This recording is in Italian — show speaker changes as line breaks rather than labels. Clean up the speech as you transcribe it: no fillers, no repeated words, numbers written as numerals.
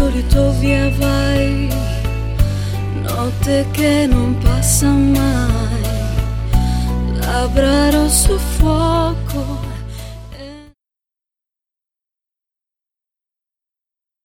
solito via vai, notte che non passa mai, labbra rosso fuoco,